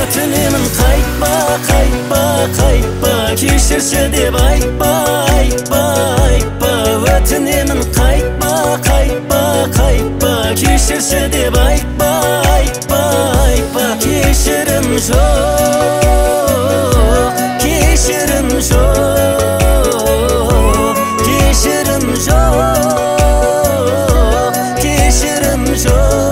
Өтінемін қайтпа, қайтпа, қайтпа, кешірші деп айтпа, айтпа, айтпа. Өтінемін қайтпа, қайтпа, қайтпа, кешірші деп айтпа, айтпа, айтпа. Кешірім жоқ, кешірім жоқ, кешірім жоқ, кешірім жоқ.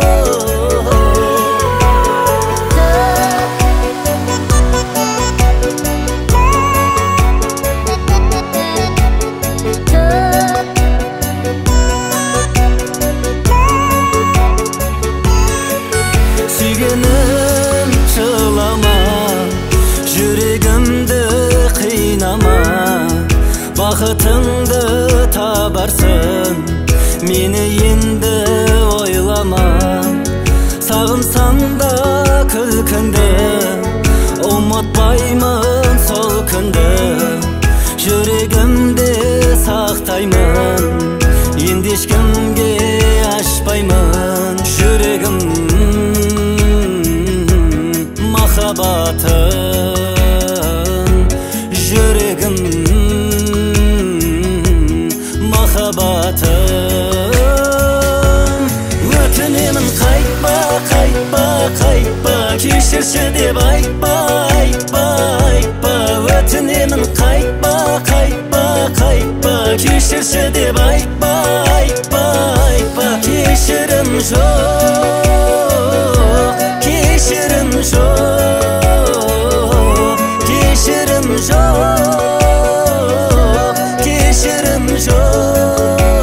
Сүйгенім жылама, жүрегімді қинама, бақытыңды табарсың, мені енді ойлама. Сағынсам да күлкіңді, ұмытпаймын сол күнді, жүрегімде сақтаймын, енді ешкімге ашпаймын жүрегім махаббатын, жүрегім махаббатын. Өтінемін қайтпа, қайтпа, қайтпа, кешірші деп айтпа, айтпа, айтпа. Өтінемін қайтпа, қайтпа, қайтпа, кешірші деп айтпа, айтпа, айтпа. Кешірім жоқ, кешірім жоқ, кешірім жоқ, кешірім жоқ.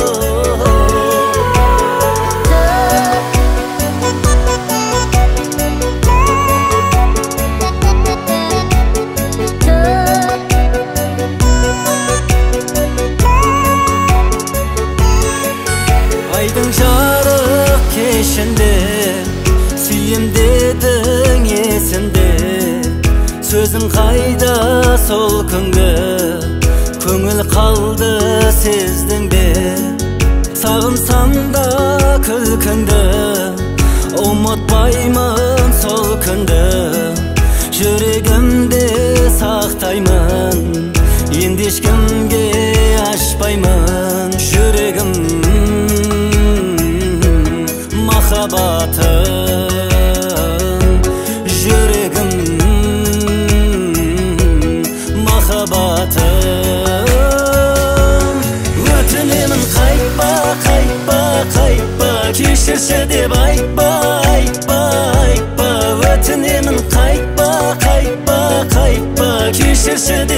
Айдың жарық кешінде сүйем дедің есімде, сөзің қайда сол күнгі, көңіл қалды сездің бе. Сағынсам да күлкіңді, ұмытпаймын сол күнді, жүрегімде сақтаймын, енді ешкімге ашпаймын жүрегім махаббатын, жүрегім махаббатын. Өтінемін қайтпа, қайтпа, қайтпа, кешірші деп айтпа, айтпа, айтпа. Өтінемін қайтпа, қайтпа, қайтпа, кешірші